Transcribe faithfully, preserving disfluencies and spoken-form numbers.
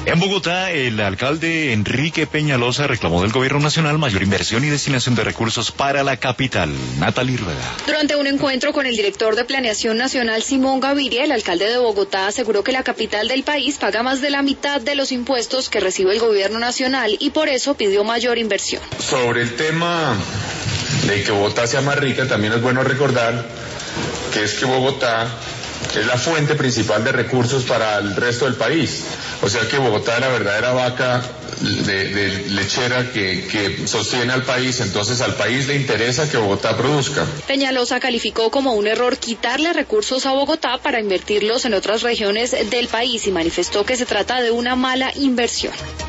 En Bogotá, el alcalde Enrique Peñalosa reclamó del gobierno nacional mayor inversión y destinación de recursos para la capital. Natalie Rueda. Durante un encuentro con el director de Planeación Nacional, Simón Gaviria, el alcalde de Bogotá aseguró que la capital del país paga más de la mitad de los impuestos que recibe el gobierno nacional y por eso pidió mayor inversión. Sobre el tema de que Bogotá sea más rica, también es bueno recordar que es que Bogotá es la fuente principal de recursos para el resto del país. O sea que Bogotá es la verdadera vaca de, de lechera que, que sostiene al país, entonces al país le interesa que Bogotá produzca. Peñalosa calificó como un error quitarle recursos a Bogotá para invertirlos en otras regiones del país y manifestó que se trata de una mala inversión.